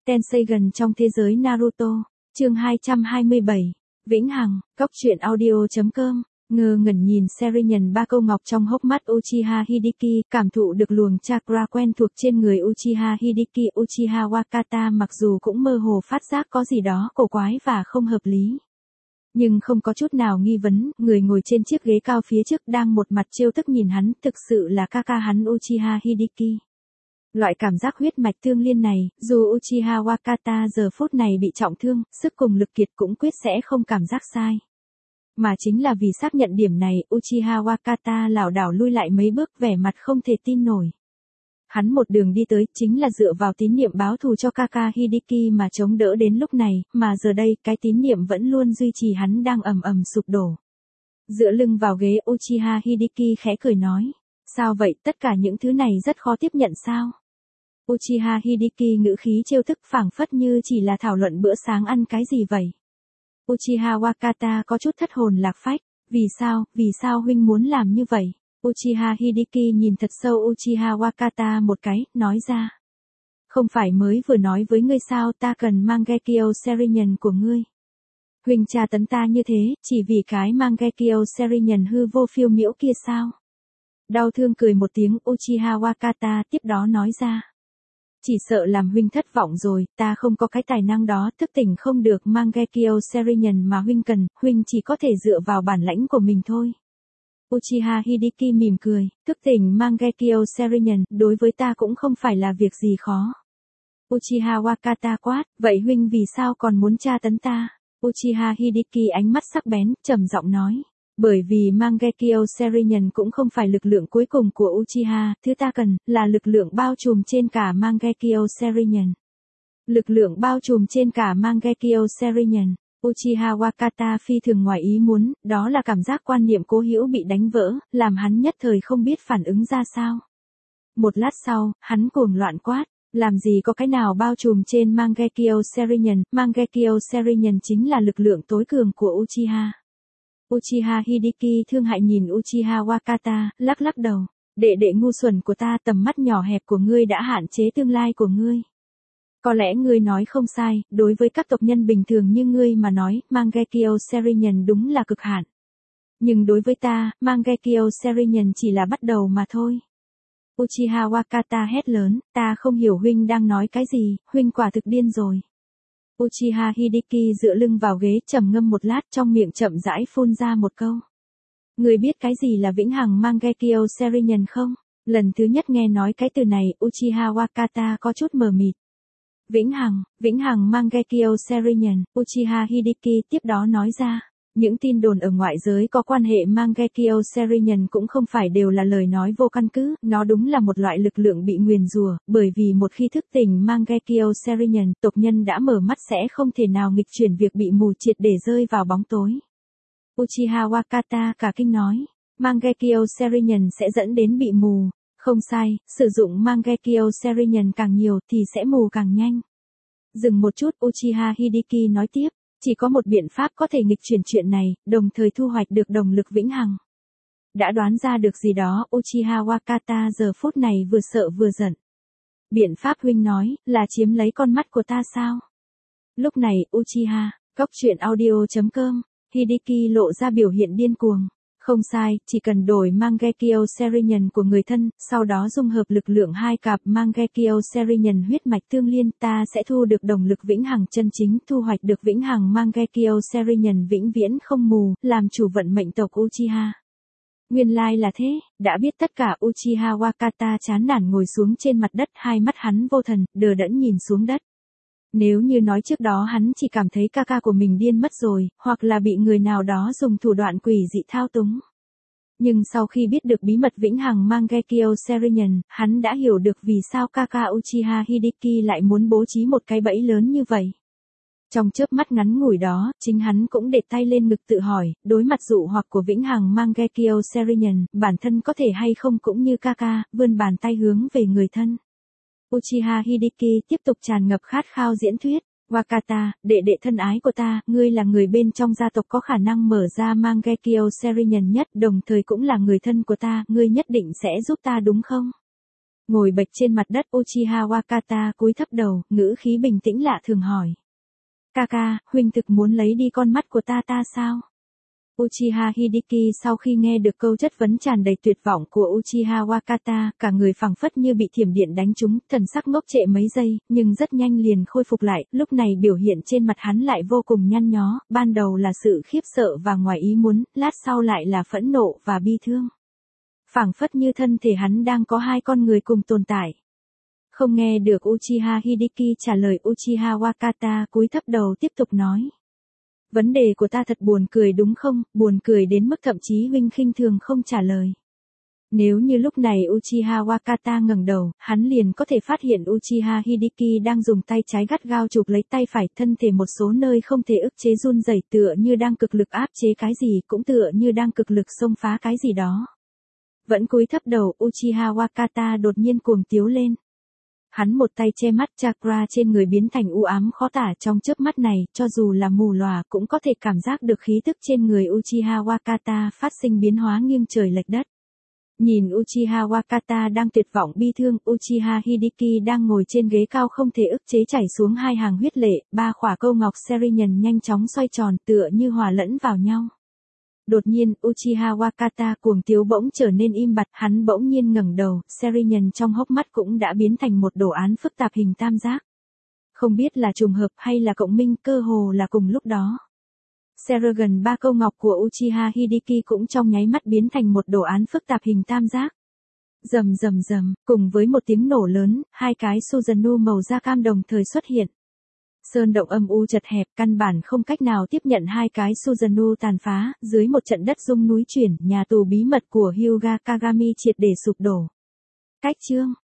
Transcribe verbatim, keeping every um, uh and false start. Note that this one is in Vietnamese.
Tenseigan trong thế giới Naruto, chương hai trăm hai mươi bảy, Vĩnh Hằng, Cốc truyện audio chấm com, ngơ ngẩn nhìn Serinhân ba câu ngọc trong hốc mắt Uchiha Hideki, cảm thụ được luồng chakra quen thuộc trên người Uchiha Hideki. Uchiha Wakata mặc dù cũng mơ hồ phát giác có gì đó cổ quái và không hợp lý, nhưng không có chút nào nghi vấn. Người ngồi trên chiếc ghế cao phía trước đang một mặt trêu tức nhìn hắn, thực sự là ca ca hắn Uchiha Hideki. Loại cảm giác huyết mạch tương liên này, dù Uchiha Wakata giờ phút này bị trọng thương, sức cùng lực kiệt cũng quyết sẽ không cảm giác sai. Mà chính là vì xác nhận điểm này, Uchiha Wakata lảo đảo lui lại mấy bước, vẻ mặt không thể tin nổi. Hắn một đường đi tới, chính là dựa vào tín niệm báo thù cho Kaka Hideki mà chống đỡ đến lúc này, mà giờ đây, cái tín niệm vẫn luôn duy trì hắn đang ầm ầm sụp đổ. Dựa lưng vào ghế, Uchiha Hideki khẽ cười nói, sao vậy, tất cả những thứ này rất khó tiếp nhận sao? Uchiha Hideki ngữ khí trêu tức, phảng phất như chỉ là thảo luận bữa sáng ăn cái gì vậy. Uchiha Wakata có chút thất hồn lạc phách, vì sao, vì sao huynh muốn làm như vậy? Uchiha Hideki nhìn thật sâu Uchiha Wakata một cái, nói ra. Không phải mới vừa nói với ngươi sao, ta cần Mangekyo Serinhân của ngươi. Huynh tra tấn ta như thế, chỉ vì cái Mangekyo Serinhân hư vô phiêu miễu kia sao? Đau thương cười một tiếng, Uchiha Wakata tiếp đó nói ra. Chỉ sợ làm huynh thất vọng rồi, ta không có cái tài năng đó, thức tỉnh không được Mangekyo Serinhân mà huynh cần, huynh chỉ có thể dựa vào bản lãnh của mình thôi. Uchiha Hideki mỉm cười, thức tỉnh Mangekyo Serinhân, đối với ta cũng không phải là việc gì khó. Uchiha Wakata quát, vậy huynh vì sao còn muốn tra tấn ta? Uchiha Hideki ánh mắt sắc bén, trầm giọng nói. Bởi vì Mangekyo Serinhân cũng không phải lực lượng cuối cùng của Uchiha, thứ ta cần, là lực lượng bao trùm trên cả Mangekyo Serinhân. Lực lượng bao trùm trên cả Mangekyo Serinhân. Uchiha Wakata phi thường ngoài ý muốn, đó là cảm giác quan niệm cố hữu bị đánh vỡ, làm hắn nhất thời không biết phản ứng ra sao. Một lát sau, hắn cuồng loạn quát, làm gì có cái nào bao trùm trên Mangekyo Serinhân, Mangekyo Serinhân chính là lực lượng tối cường của Uchiha. Uchiha Hideki thương hại nhìn Uchiha Wakata, lắc lắc đầu, đệ đệ ngu xuẩn của ta, tầm mắt nhỏ hẹp của ngươi đã hạn chế tương lai của ngươi. Có lẽ ngươi nói không sai, đối với các tộc nhân bình thường như ngươi mà nói, Mangekyo Serinhân đúng là cực hạn. Nhưng đối với ta, Mangekyo Serinhân chỉ là bắt đầu mà thôi. Uchiha Wakata hét lớn, ta không hiểu huynh đang nói cái gì, huynh quả thực điên rồi. Uchiha Hideki dựa lưng vào ghế, trầm ngâm một lát, trong miệng chậm rãi phun ra một câu. Ngươi biết cái gì là vĩnh hằng Mangekyo Serinhân không? Lần thứ nhất nghe nói cái từ này, Uchiha Wakata có chút mờ mịt. Vĩnh hằng, vĩnh hằng Mangekyo Serinhân, Uchiha Hideki tiếp đó nói ra. Những tin đồn ở ngoại giới có quan hệ Mangekyo Serinhân cũng không phải đều là lời nói vô căn cứ, nó đúng là một loại lực lượng bị nguyền rủa, bởi vì một khi thức tỉnh Mangekyo Serinhân, tộc nhân đã mở mắt sẽ không thể nào nghịch chuyển việc bị mù triệt để rơi vào bóng tối. Uchiha Wakata cả kinh nói, Mangekyo Serinhân sẽ dẫn đến bị mù. Không sai, sử dụng Mangekyo Serinhân càng nhiều thì sẽ mù càng nhanh. Dừng một chút, Uchiha Hideki nói tiếp. Chỉ có một biện pháp có thể nghịch chuyển chuyện này, đồng thời thu hoạch được động lực vĩnh hằng. Đã đoán ra được gì đó, Uchiha Wakata giờ phút này vừa sợ vừa giận. Biện pháp huynh nói, là chiếm lấy con mắt của ta sao? Lúc này, Uchiha, Cốc truyện audio chấm com, Hideki lộ ra biểu hiện điên cuồng. Không sai, chỉ cần đổi Mangekyo Serinhân của người thân, sau đó dung hợp lực lượng hai cặp Mangekyo Serinhân huyết mạch tương liên, ta sẽ thu được động lực vĩnh hằng chân chính, thu hoạch được vĩnh hằng Mangekyo Serinhân vĩnh viễn không mù, làm chủ vận mệnh tộc Uchiha. Nguyên lai là thế, đã biết tất cả, Uchiha Wakata chán nản ngồi xuống trên mặt đất, hai mắt hắn vô thần, đờ đẫn nhìn xuống đất. Nếu như nói trước đó hắn chỉ cảm thấy ca ca của mình điên mất rồi, hoặc là bị người nào đó dùng thủ đoạn quỷ dị thao túng. Nhưng sau khi biết được bí mật vĩnh hằng Mangekyo Serinhân, hắn đã hiểu được vì sao ca ca Uchiha Hideki lại muốn bố trí một cái bẫy lớn như vậy. Trong chớp mắt ngắn ngủi đó, chính hắn cũng để tay lên ngực tự hỏi, đối mặt dụ hoặc của vĩnh hằng Mangekyo Serinhân, bản thân có thể hay không cũng như ca ca, vươn bàn tay hướng về người thân. Uchiha Hideki tiếp tục tràn ngập khát khao diễn thuyết, Wakata, đệ đệ thân ái của ta, ngươi là người bên trong gia tộc có khả năng mở ra Mangekyo Serinhân nhất, đồng thời cũng là người thân của ta, ngươi nhất định sẽ giúp ta đúng không? Ngồi bệt trên mặt đất Uchiha Wakata cúi thấp đầu, ngữ khí bình tĩnh lạ thường hỏi. Kaka, huynh thực muốn lấy đi con mắt của ta ta sao? Uchiha Hideki sau khi nghe được câu chất vấn tràn đầy tuyệt vọng của Uchiha Wakata, cả người phảng phất như bị thiểm điện đánh trúng, thần sắc ngốc trệ mấy giây, nhưng rất nhanh liền khôi phục lại, lúc này biểu hiện trên mặt hắn lại vô cùng nhăn nhó, ban đầu là sự khiếp sợ và ngoài ý muốn, lát sau lại là phẫn nộ và bi thương. Phảng phất như thân thể hắn đang có hai con người cùng tồn tại. Không nghe được Uchiha Hideki trả lời, Uchiha Wakata cúi thấp đầu tiếp tục nói. Vấn đề của ta thật buồn cười đúng không, buồn cười đến mức thậm chí huynh khinh thường không trả lời. Nếu như lúc này Uchiha Wakata ngẩng đầu, hắn liền có thể phát hiện Uchiha Hideki đang dùng tay trái gắt gao chụp lấy tay phải, thân thể một số nơi không thể ức chế run rẩy, tựa như đang cực lực áp chế cái gì, cũng tựa như đang cực lực xông phá cái gì đó. Vẫn cúi thấp đầu, Uchiha Wakata đột nhiên cuồng tiếu lên. Hắn một tay che mắt, chakra trên người biến thành u ám khó tả, trong chớp mắt này, cho dù là mù lòa cũng có thể cảm giác được khí tức trên người Uchiha Wakata phát sinh biến hóa nghiêng trời lệch đất. Nhìn Uchiha Wakata đang tuyệt vọng bi thương, Uchiha Hideki đang ngồi trên ghế cao không thể ức chế chảy xuống hai hàng huyết lệ, ba khỏa câu ngọc Serian nhanh chóng xoay tròn tựa như hòa lẫn vào nhau. Đột nhiên, Uchiha Wakata cuồng tiếu bỗng trở nên im bặt, hắn bỗng nhiên ngẩng đầu, Serian trong hốc mắt cũng đã biến thành một đồ án phức tạp hình tam giác. Không biết là trùng hợp hay là cộng minh, cơ hồ là cùng lúc đó. Serian ba câu ngọc của Uchiha Hideki cũng trong nháy mắt biến thành một đồ án phức tạp hình tam giác. Rầm rầm rầm, cùng với một tiếng nổ lớn, hai cái Susanoo màu da cam đồng thời xuất hiện. Sơn động âm u chật hẹp, căn bản không cách nào tiếp nhận hai cái Susanoo tàn phá, dưới một trận đất rung núi chuyển, nhà tù bí mật của Hyuga Kagami triệt để sụp đổ. Cách chương